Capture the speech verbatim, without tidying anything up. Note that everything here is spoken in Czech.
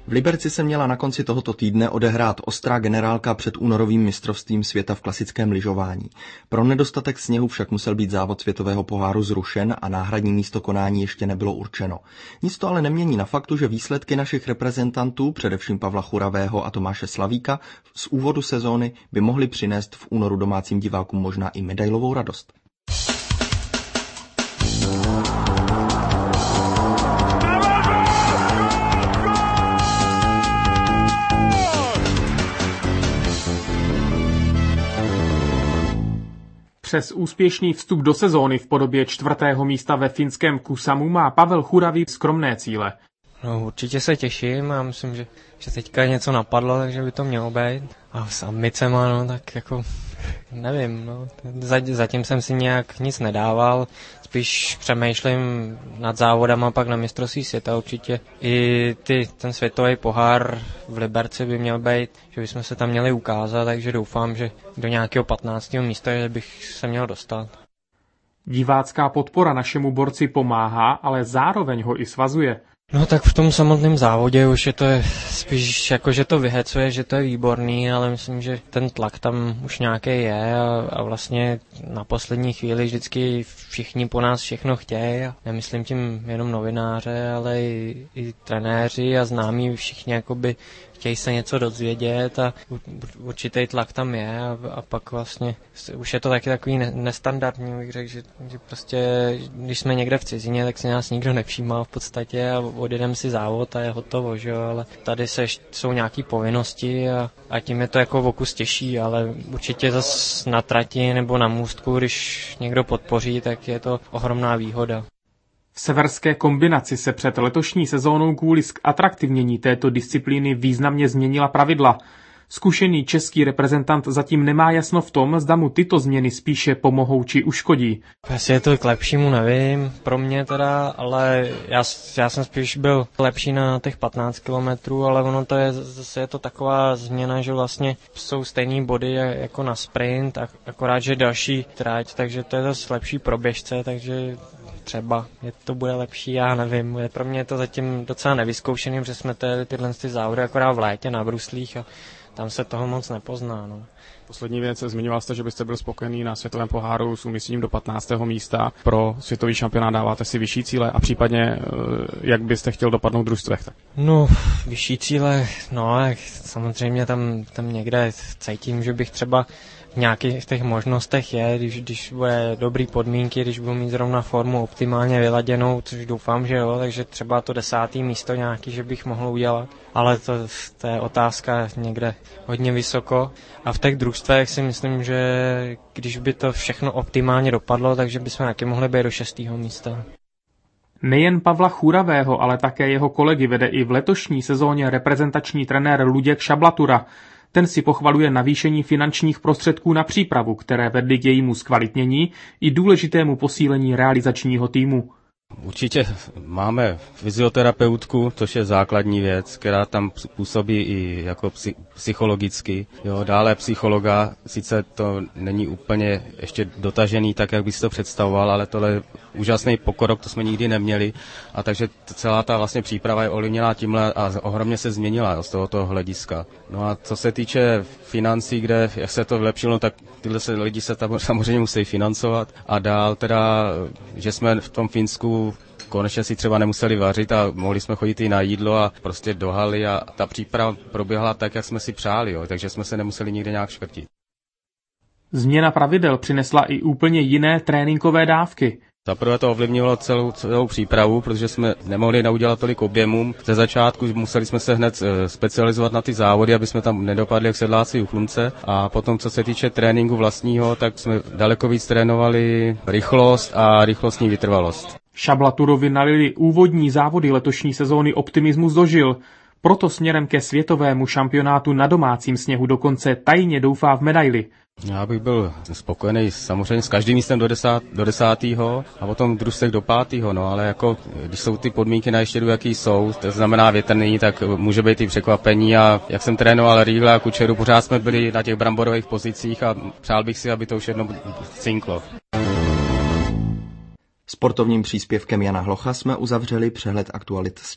V Liberci se měla na konci tohoto týdne odehrát ostrá generálka před únorovým mistrovstvím světa v klasickém lyžování. Pro nedostatek sněhu však musel být závod světového poháru zrušen a náhradní místo konání ještě nebylo určeno. Nic to ale nemění na faktu, že výsledky našich reprezentantů, především Pavla Churavého a Tomáše Slavíka, z úvodu sezóny by mohly přinést v únoru domácím divákům možná i medailovou radost. Přes úspěšný vstup do sezóny v podobě čtvrtého místa ve finském Kusamu má Pavel Churavý skromné cíle. No, určitě se těším a myslím, že, že teďka něco napadlo, takže by to mělo být. A s ambicema, no tak jako, nevím, no, zatím jsem si nějak nic nedával, spíš přemýšlím nad závodama pak na mistrovství světa určitě. I ty, ten světový pohár v Liberci by měl být, že bychom se tam měli ukázat, takže doufám, že do nějakého patnáctého místa že bych se měl dostat. Divácká podpora našemu borci pomáhá, ale zároveň ho i svazuje. No tak v tom samotném závodě už je to spíš jako, že to vyhecuje, že to je výborný, ale myslím, že ten tlak tam už nějaký je a, a vlastně na poslední chvíli vždycky všichni po nás všechno chtějí a nemyslím tím jenom novináře, ale i, i trenéři a známí všichni jakoby chtějí se něco dozvědět a určitý tlak tam je a, a pak vlastně už je to taky takový ne, nestandardní, bych řekl, že, že prostě když jsme někde v cizině, tak se nás nikdo nevšímá v podstatě a odjedeme si závod a je hotovo, že jo, ale tady se, jsou nějaký povinnosti a, a tím je to jako v okus těžší, ale určitě zase na trati nebo na můstku, když někdo podpoří, tak je to ohromná výhoda. V severské kombinaci se před letošní sezónou kvůli atraktivnění této disciplíny významně změnila pravidla. Zkušený český reprezentant zatím nemá jasno v tom, zda mu tyto změny spíše pomohou či uškodí. Jestli je to k lepšímu, nevím, pro mě teda, ale já, já jsem spíš byl lepší na těch patnáct kilometrů, ale ono to je, zase je to taková změna, že vlastně jsou stejný body jako na sprint, akorát, že další trať, takže to je zase lepší pro běžce, takže třeba je to bude lepší, já nevím. Pro mě je to zatím docela nevyzkoušený, protože jsme ty, tyhle ty závody akorát v létě na bruslích a tam se toho moc nepozná. No. Poslední věc, zmiňoval jste, že byste byl spokojený na světovém poháru s umístěním do patnáctého místa. Pro světový šampionát dáváte si vyšší cíle a případně jak byste chtěl dopadnout v družstvech? Tak? No, vyšší cíle, no, samozřejmě tam, tam někde cítím, že bych třeba v nějakých těch možnostech je, když, když bude dobrý podmínky, když budu mít zrovna formu optimálně vyladěnou, což doufám, že jo, takže třeba to desátý místo nějaký, že bych mohl udělat, ale to, to je otázka někde hodně vysoko a v těch družstvech si myslím, že když by to všechno optimálně dopadlo, takže bychom taky mohli být do šestého místa. Nejen Pavla Churavého, ale také jeho kolegy vede i v letošní sezóně reprezentační trenér Luděk Šablatura. Ten si pochvaluje navýšení finančních prostředků na přípravu, které vedly k jejímu zkvalitnění i důležitému posílení realizačního týmu. Určitě máme fyzioterapeutku, což je základní věc, která tam působí i jako psychologicky. Jo, dále psychologa, sice to není úplně ještě dotažený tak, jak bych si to představoval, ale tohle je úžasný pokrok, to jsme nikdy neměli. A takže celá ta vlastně příprava je ovlivněná tímhle a ohromně se změnila jo, z tohoto hlediska. No a co se týče financí, kde jak se to vylepšilo, tak tyhle se lidi se tam samozřejmě musí financovat. A dál teda, že jsme v tom Finsku konečně si třeba nemuseli vařit a mohli jsme chodit i na jídlo a prostě do haly a ta příprava proběhla tak, jak jsme si přáli, jo, takže jsme se nemuseli nikde nějak škrtit. Změna pravidel přinesla i úplně jiné tréninkové dávky. Zaprvé to ovlivnilo celou, celou přípravu, protože jsme nemohli naudělat tolik objemů. Ze začátku museli jsme se hned specializovat na ty závody, aby jsme tam nedopadli jak sedláci u chlumce. A potom, co se týče tréninku vlastního, tak jsme daleko víc trénovali rychlost a rychlostní vytrvalost. Šablaturovi nalili úvodní závody letošní sezóny optimismus do žil. Proto směrem ke světovému šampionátu na domácím sněhu dokonce tajně doufá v medaili. Já bych byl spokojený samozřejmě s každým místem do, desát, do desátého a potom v družstvech do pátého, no ale jako když jsou ty podmínky na ještědu, jaký jsou, to znamená větrný, tak může být i překvapení a jak jsem trénoval Riegla a Kučeru, pořád jsme byli na těch bramborových pozicích a přál bych si, aby to už jednou cinklo. Sportovním příspěvkem Jana Hlocha jsme uzavřeli přehled aktualit z